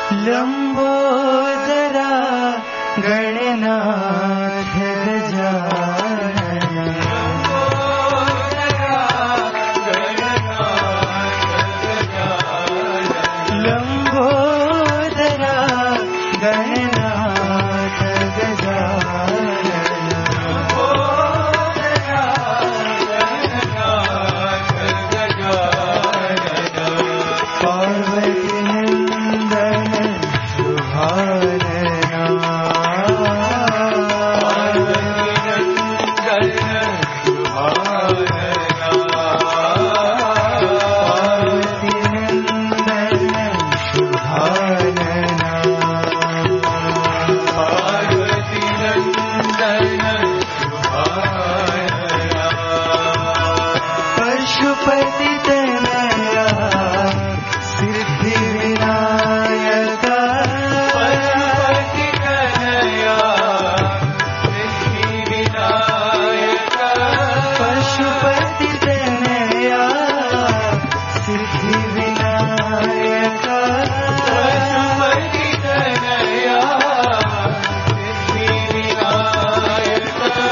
लंबोदरा गणनाथ गजानन लंबोदरा गणनाथ गजानन पार्वती नंदन शुभानना पशुपति तनया सिद्धि विनायक पशुपति तनया सिद्धि विनायक पशुपति तनया सिद्धि विनायक पशुपति तनया सिद्धि विनायक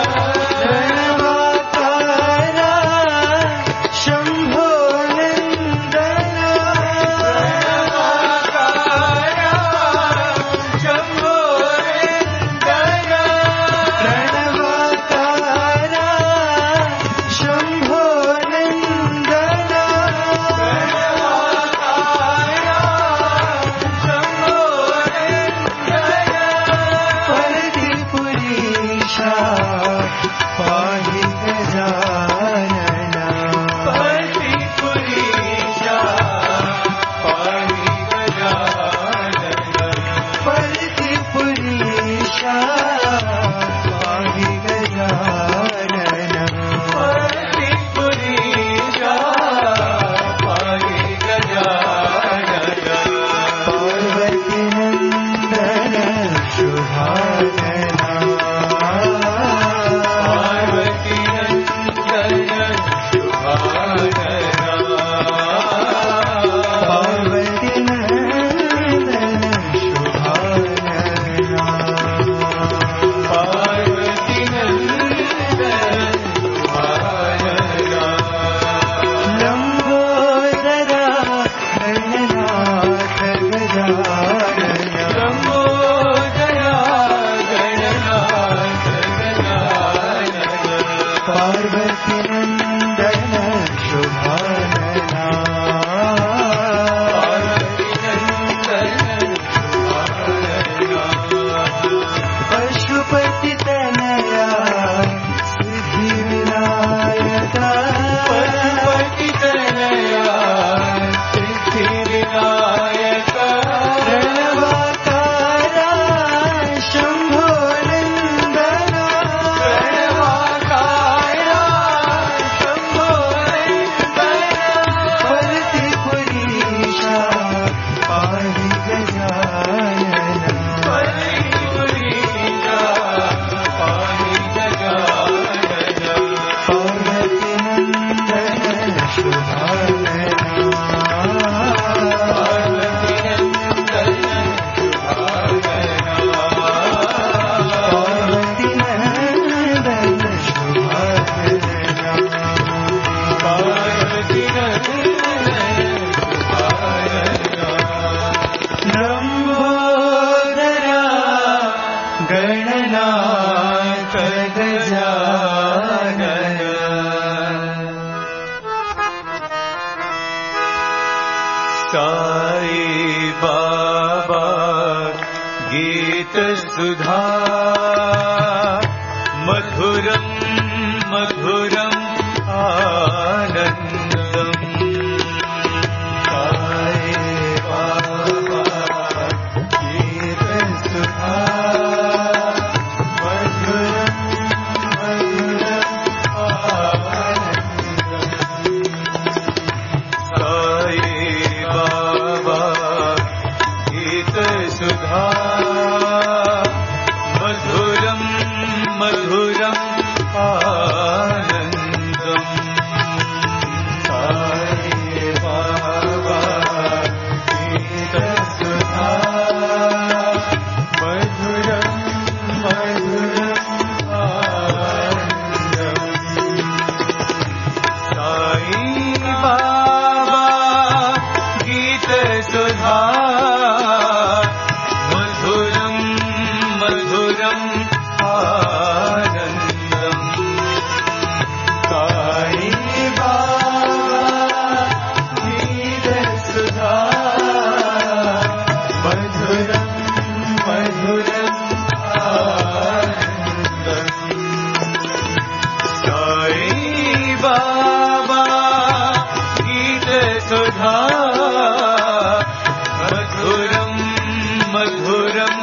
पाहि गजानना परतिपुरीशा पाहि गजानना परतिपुरीशा पाहि गजानना परतिपुरीशा पाहि गजानना पार्वती नंदन शुभानना पार्वती नंदन शुभानना पशुपति तनया सिद्धि विनायक पशुपति तनया सिद्धि विनायक प्रणवाकारा शंभो नंदना पाहि गजानना पाहि गजानना पार्वती नंदन शुभानना पार्वती नंदन शुभानना पार्वती लंबोदरा गणनाथ गजानन साई बाबा गीत सुधा मधुरम मधुरम आनंदम साई बाबा गीत सुधा मधुरम मधुरम आनंदम साई बाबा गीत सुधा मधुरम मधुरम सुधा मधुरं मधुरं आनन्दम् साई बाबा गीत सुधा मधुरं मधुरं बाबा गीत सुधा मधुरं मधुरं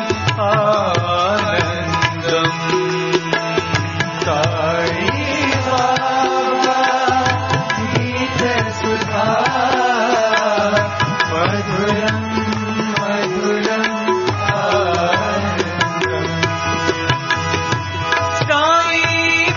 आनन्दम् साई बाबा गीत सुधा मधुरं मधुरं आनन्दम् साई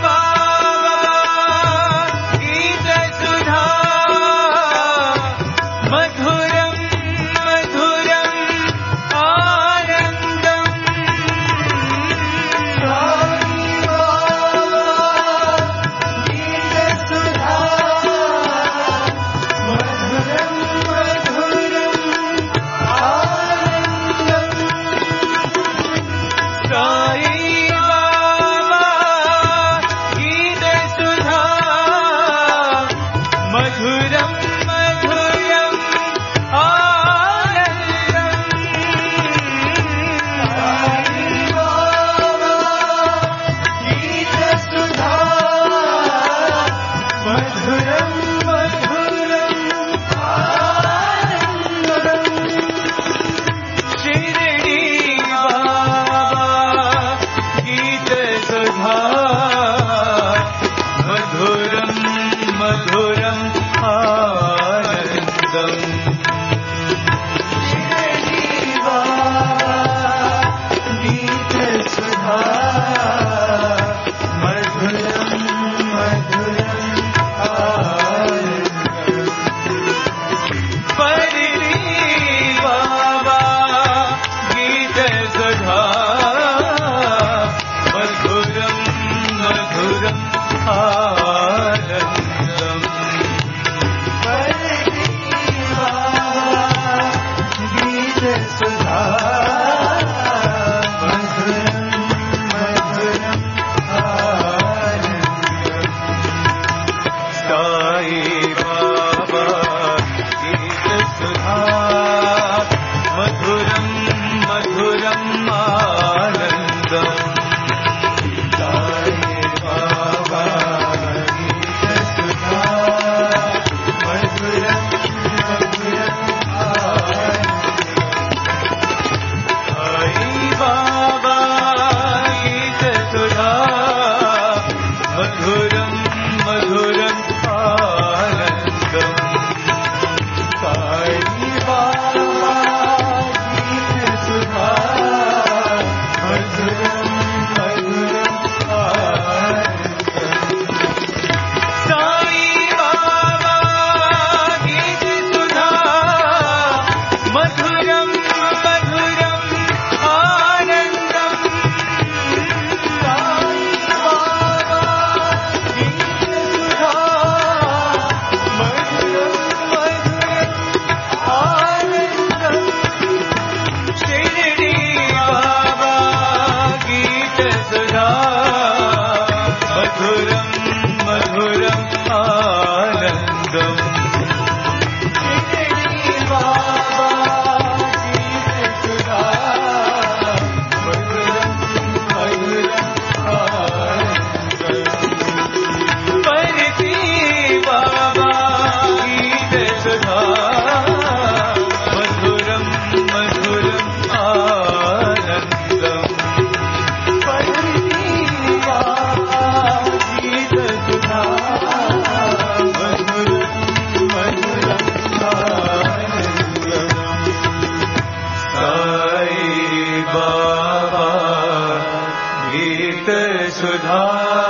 सुधा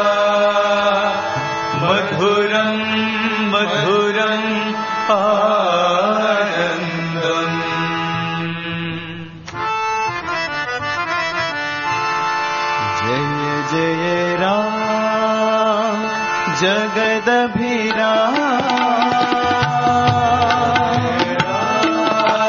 मधुरं मधुरं आनन्दम् जय जय राम जगदभिराम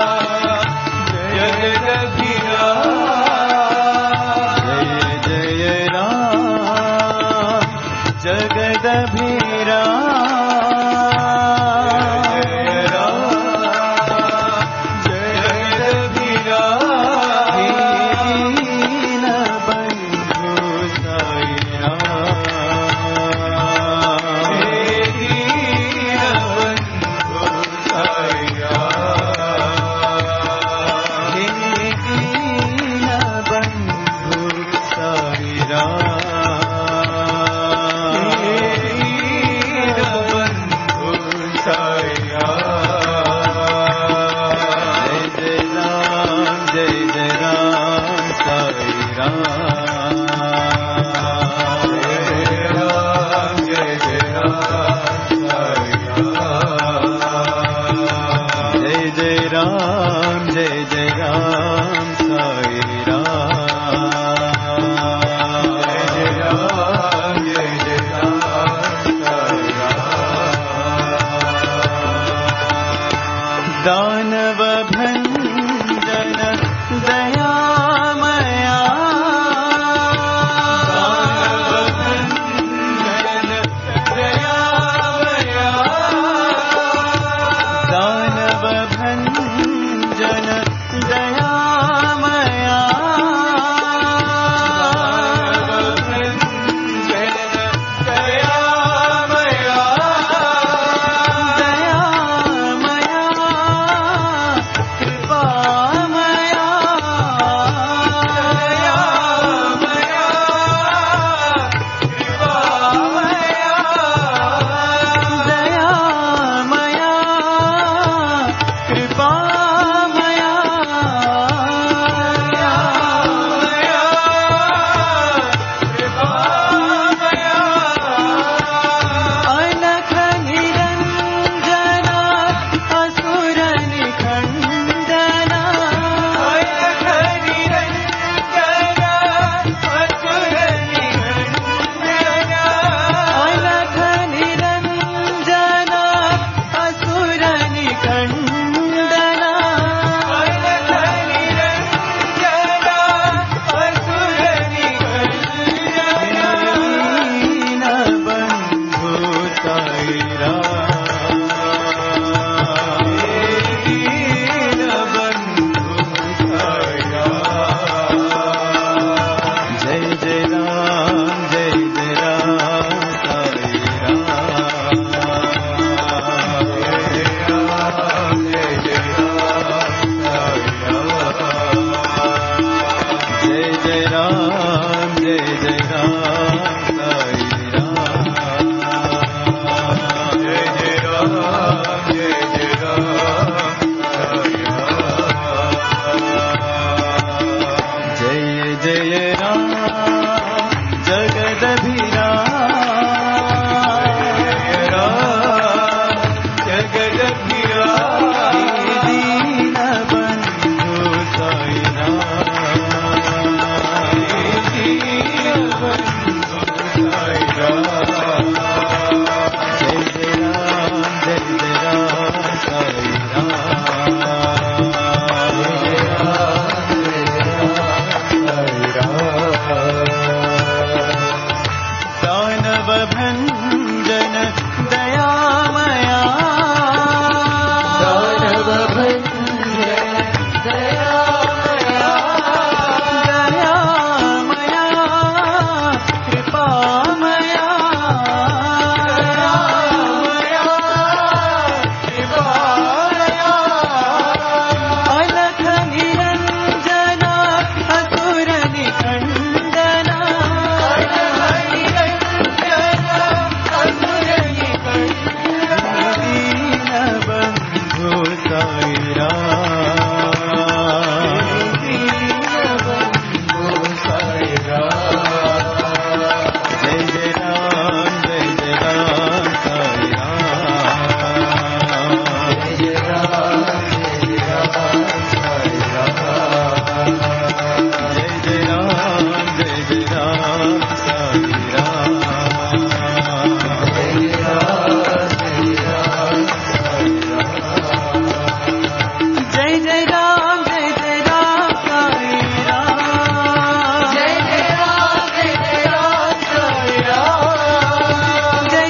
जय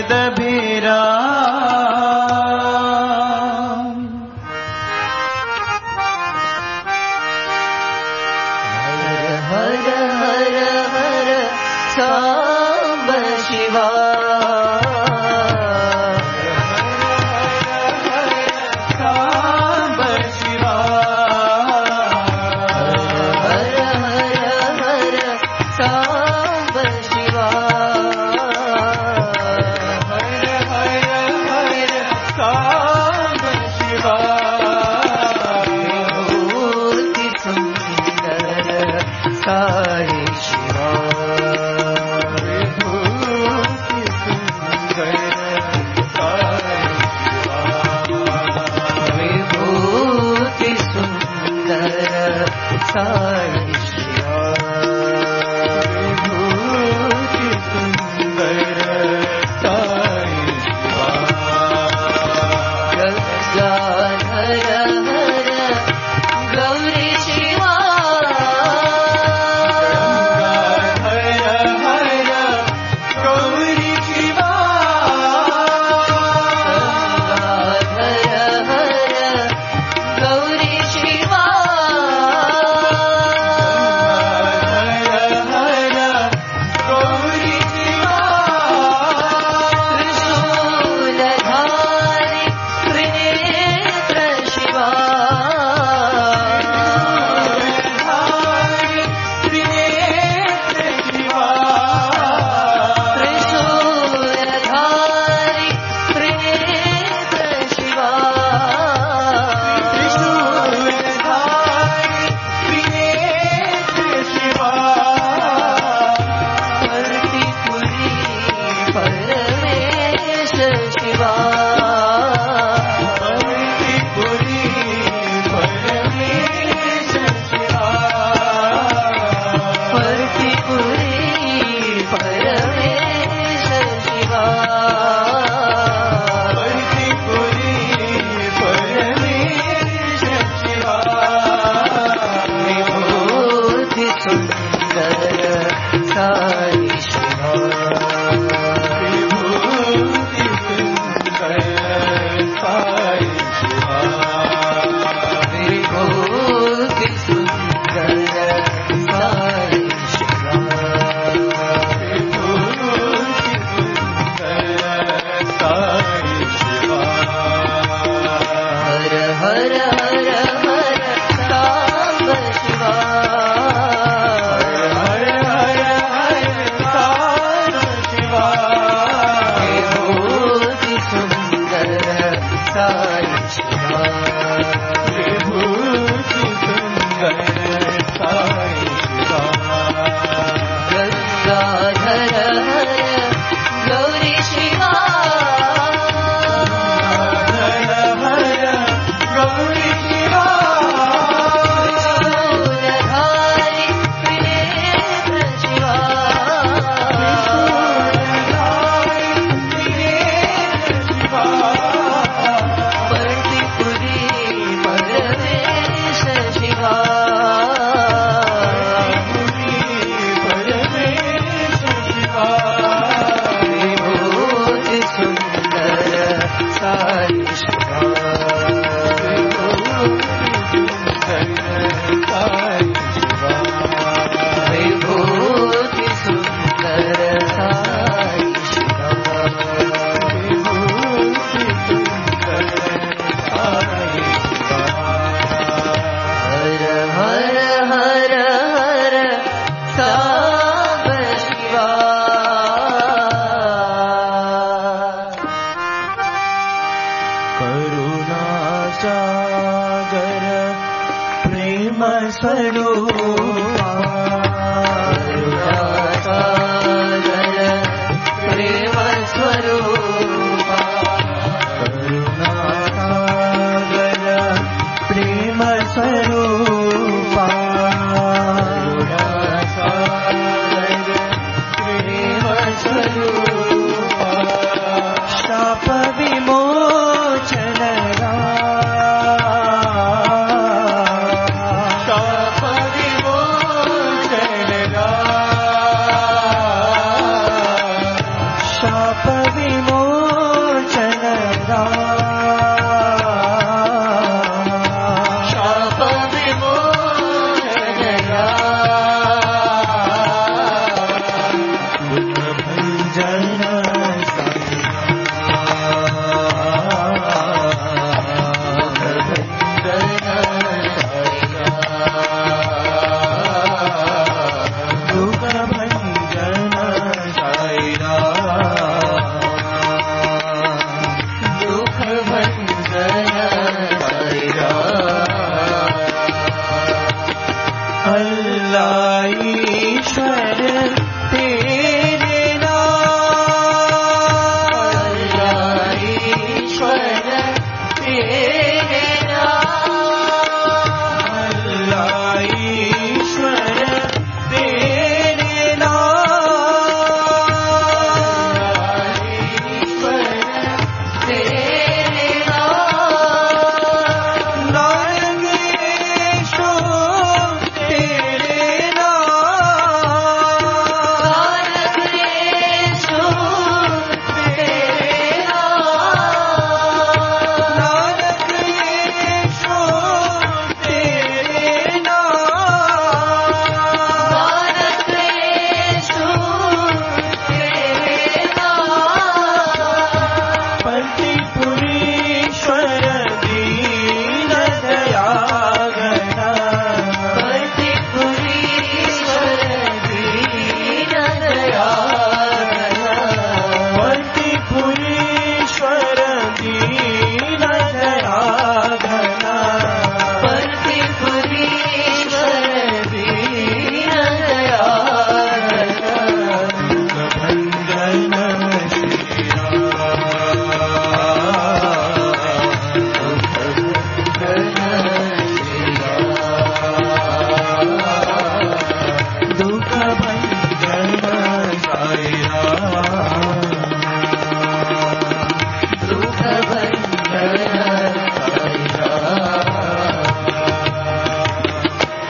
शब्द भेरा हर हर हर सांब शिवा शाप विमोचन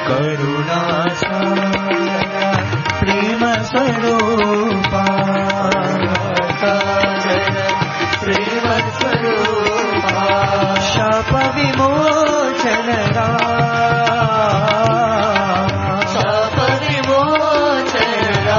प्रेम स्वरूपा प्रेम स्वरूपा शाप विमोचन शाप विमोचन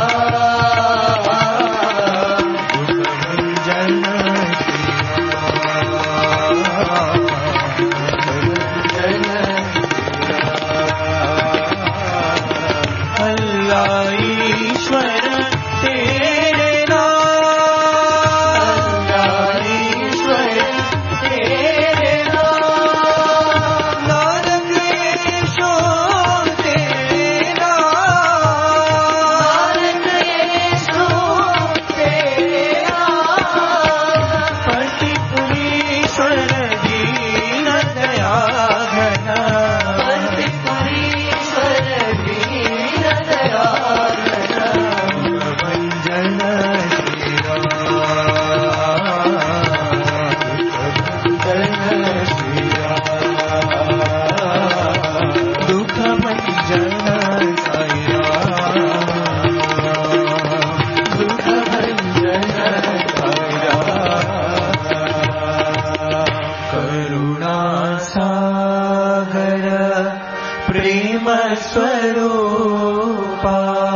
स्वरूपा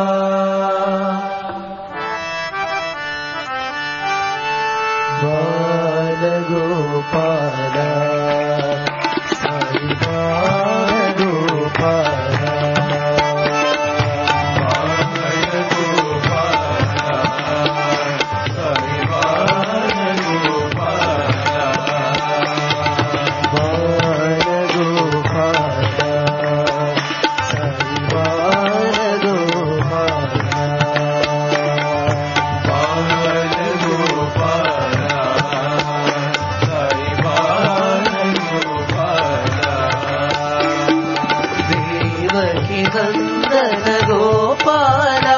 बाल गोपाल साई बाल गोपाल बाल गोपाल साई बाल गोपाल बाल गोपाल नंदन गोपाला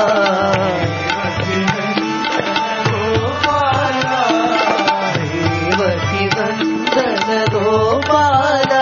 देवकी नंदन गोपाला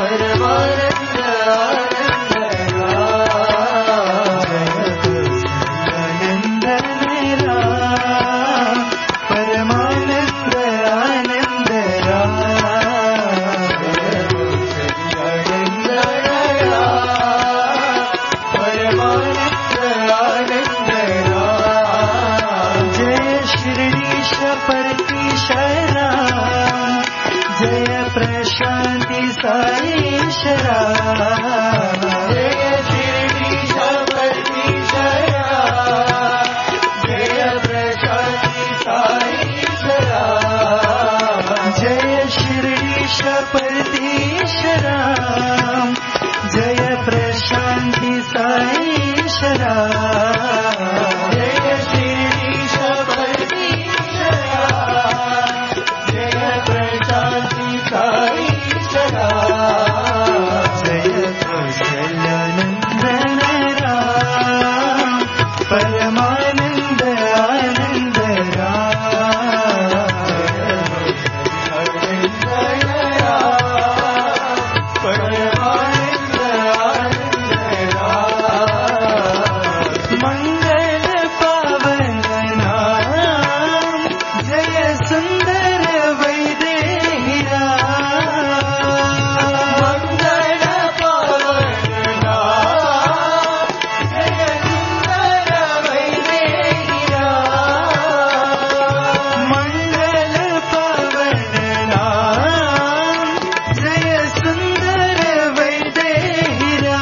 परमानंद आनंद राम परमानंद आनंद परमानंद आनंद जय शिरडीश परतीशरा जय प्रशांति साईशरा जय शिरडीश परतीशरा जय प्रशांति साईशरा जय शिरडीश परतीशरा जय प्रशांति साईशरा जय शिरडीश परतीशरा जय प्रशांति साईशरा जय कौशल्यानंदन राम परमानंद आनंद परमानंद मंगल पावन नाम जय सुंदर वैदेहिरा मंगल पावन नाम जय सुंदर वैदेहिरा मंगल पावन नाम जय सुंदर वैदेहिरा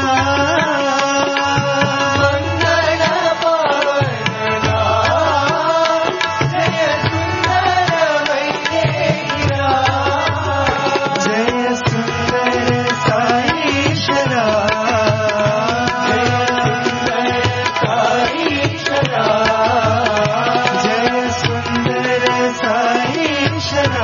मंगल पावन नाम जय सुंदर वैदेहिरा जय सुंदर साईशरा जय सुंदर साईशरा जय सुंदर साईशरा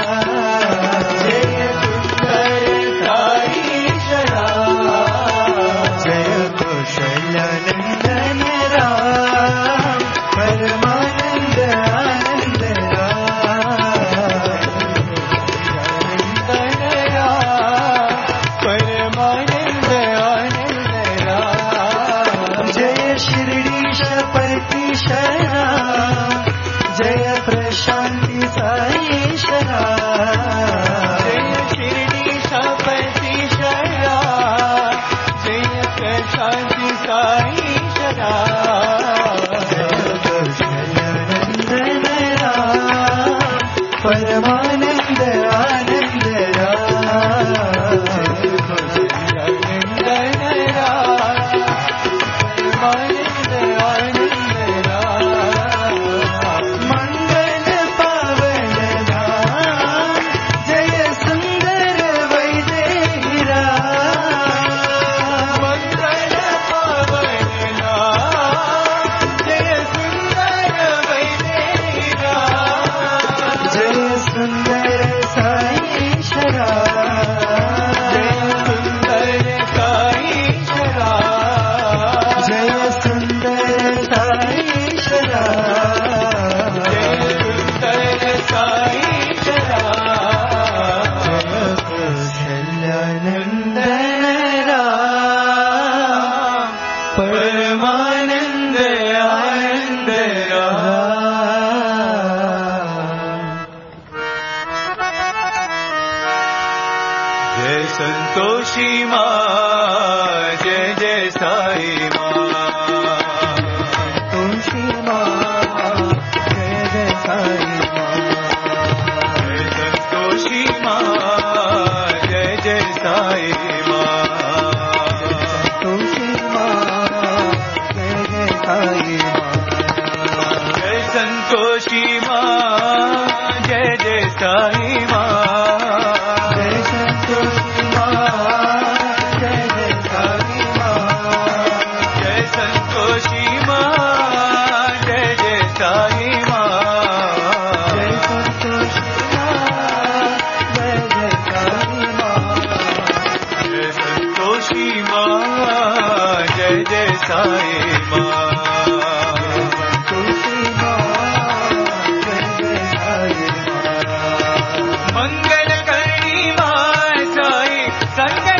जय सुंदर साईशरा जय कौशल्यानंदन राम परमानंद आनंद परमानंद आनंद जय शिरडीश परतीशरा जय प्रशांति साईशरा जय शिरडीश परतीशरा जय प्रशांति साईशरा जय कौशल्यानंदन राम परमानंद आनंद मंगल पावन नाम जय सुंदर वैदेहिरा मंगल पावन नाम जय सुंदर वैदेहिरा जय सुंदर साईशरा जय सुंदर साईशरा जय सुंदर साईशरा जय सुंदर साईशरा जय कौशल्यानंदन राम परमानंद आनंद जय संतोषी माँ जय जय साई माँ तुलसी माँ जय जय साई माँ जय संतोषी माँ जय जय साई माँ तुलसी माँ जय जय साई माँ जय संतोषी माँ जय जय साई माँ जय संतोषी माँ जय जय साई माँ जय संतोषी माँ जय जय साई माँ जय संतोषी माँ जय जय साई माँ जय संतोषी माँ जय जय साई माँ संतोषी माँ जय जय साई माँ मंगल करणी माँ साई संग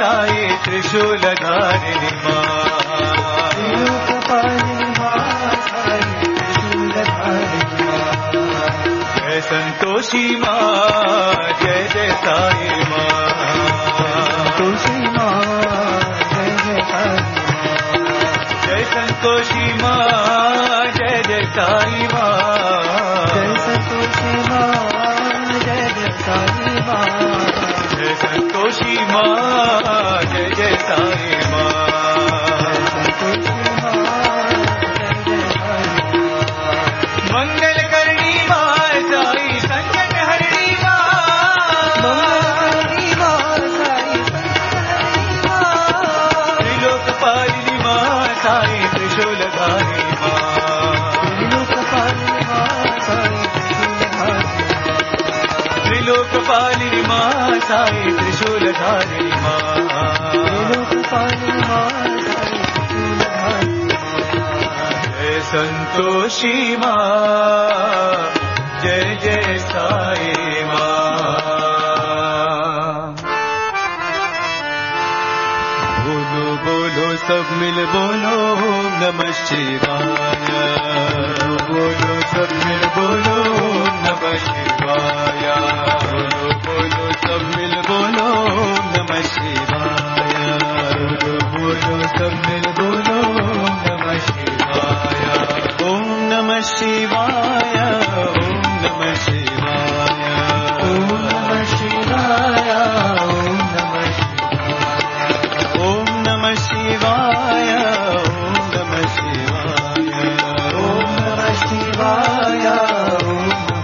साई त्रिशूलधारिणी मां त्रिलोकपालिनी मां साई त्रिशूलधारिणी मां जय संतोषी मां जय जय साई मां संतोषी मां जय जय साई जय संतोषी मां जय जय साई मां जय संतोषी मां जय जय साई मां जय संतोषी मां जय जय साई मां संतोषी मां जय जय साई मंगल करणी मां साई संकट हरणी मां मंगल करणी मां साई संकट हरणी मां त्रिलोकपालिनी मां साई त्रिशूलधारिणी मां त्रिलोकपालिनी मां साई त्रिलोकपालिनी मां साई त्रिशूलधारिणी मां त्रिलोकपालिनी मां साई त्रिशूलधारिणी जय संतोषी मां जय जय साई मां बोलो बोलो सब मिल बोलो ओम नमः शिवाय बोलो सब मिल बोलो ओम नमः शिवाय बोलो बोलो सब मिल बोलो ओम नमः शिवाय बोलो बोलो सब मिल बोलो ओम नमः शिवाय ओम नमः शिवाय ओम नमः शिवाय ओम नमः शिवाय ओम नमः शिवाय ओम नमः शिवाय ओम नमः शिवाय ओम नमः शिवाय ओम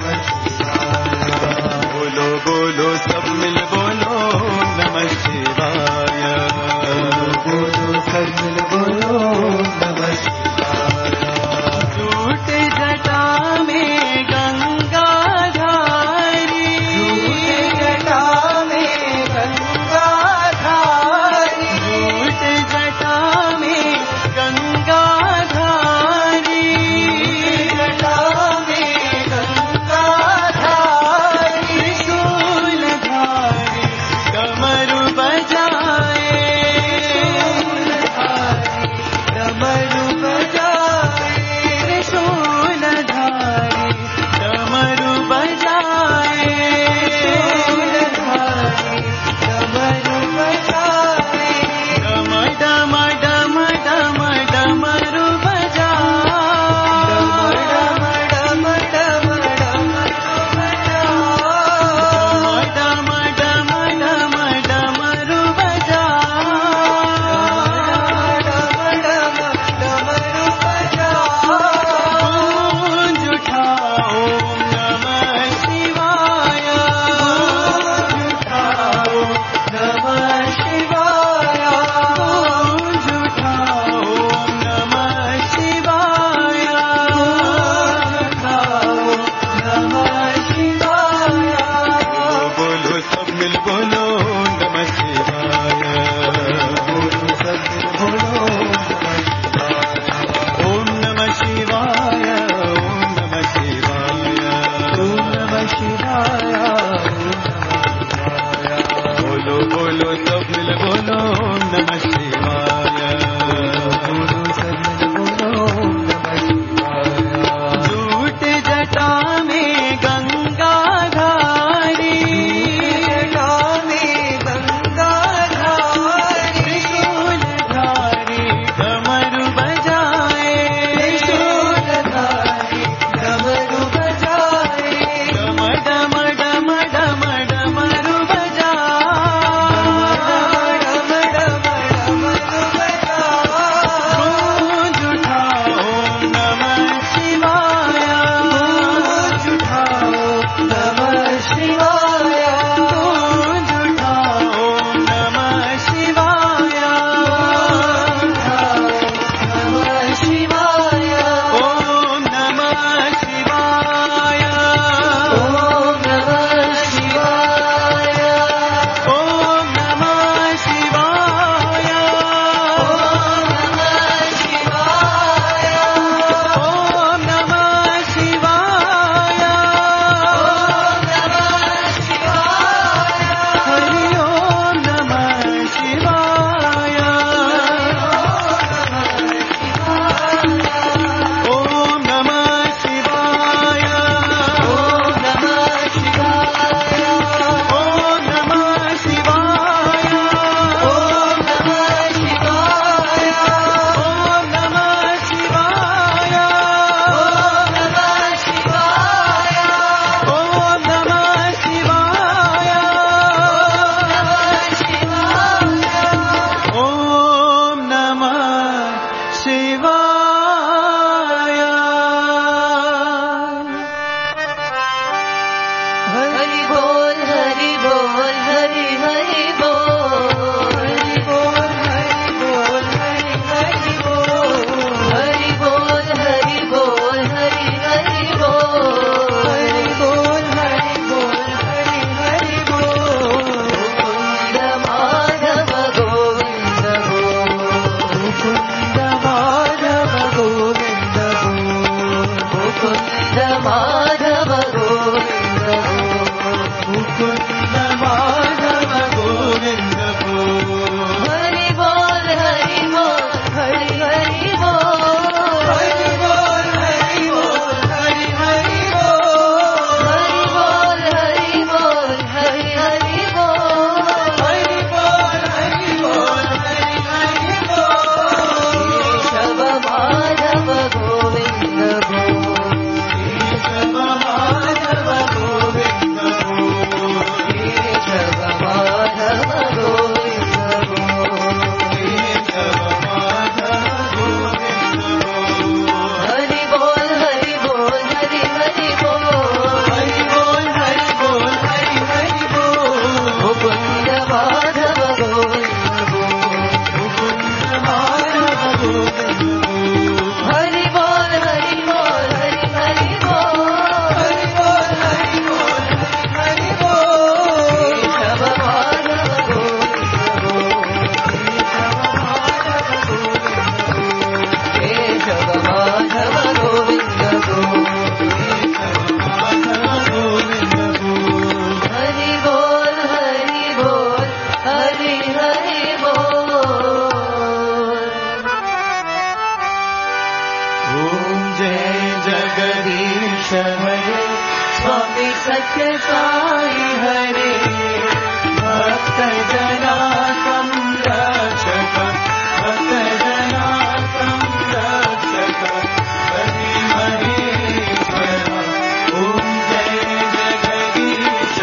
स्वामी सत्य साई हरे भक्त जना संरक्षक भक्त जना संरक्षक हरि महेश्वर ओम जय जगदीश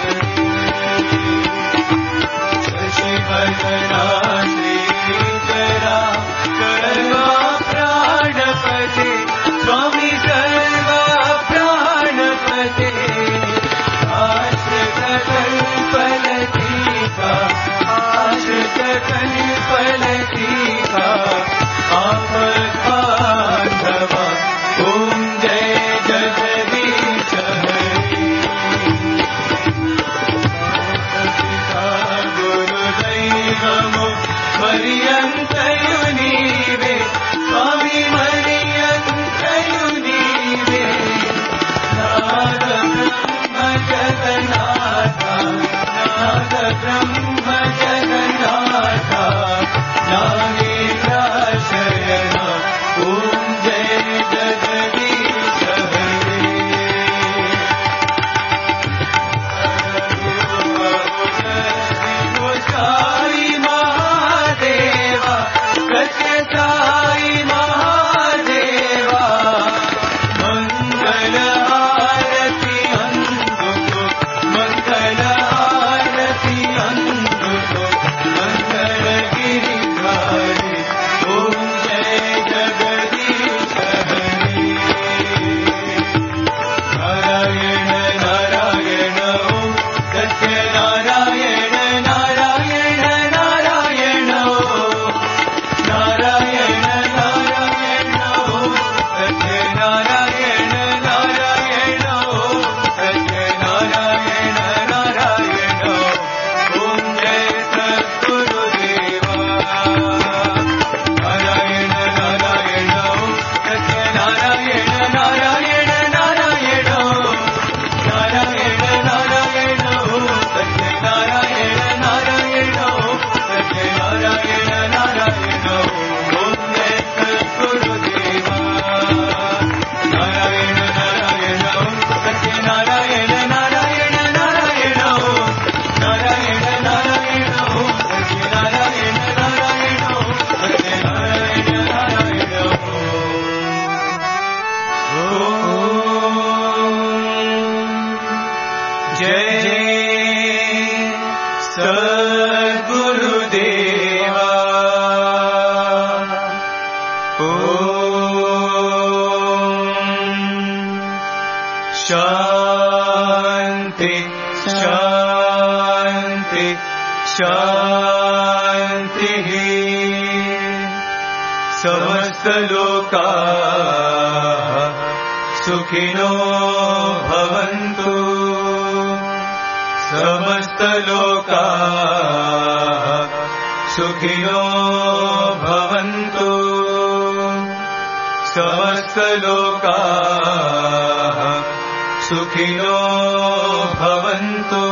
शशि वदना श्रीकरा सर्वा प्राणपते स्वामी सर्वा प्राणपते आश्रित कल्पलतीका आश्रित कल्पलतीका आपद्बान्धव ओम जय जगदीश हरि गुरुदैवमो मरियन्तयु नीवे स्वामी मरियन्तयु नीवे नाद ब्रह्म जगन्नाथा नाद ब्रह्म जगन्नाथा नागेन्द्राशयन ओम जय जगदीश हरे साई महादेवा सत्य साई महादेवा मंगल आरती अंधुको मंगल आरती अंधुको मंगल गिरिधारी ओम जय जगदीश हरि नारायण नारायण ओम सत्य नारायण नारायण नारायण ओम नारायण नारायण ओम सत्य नारायण नारायण ओम सत्य नारायण नारायण ओम जय सद्गुरुदेवा नारायण नारायण ओम सत्य नारायण नारायण नारायण ओम नारायण नारायण ओम सत्य नारायण नारायण ओम सत्य नारायण नारायण ओम जय सद्गुरुदेवा नारायण नारायण ओम सत्य नारायण नारायण नारायण ओम नारायण नारायण ओम सत्य नारायण नारायण ओम सत्य नारायण नारायण ओम जय सद्गुरुदेवा शांति शांति शांति समस्त लोकाः सुखिनो भवन्तु समस्त लोकाः सुखिनो भवन्तु समस्त लोकाः सुखिनो भवन्तु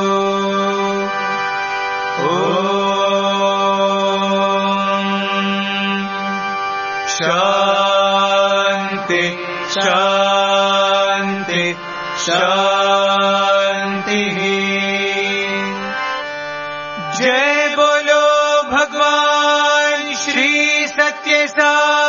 ओम शांति शांति शांति जय बोलो भगवान श्री सत्य साई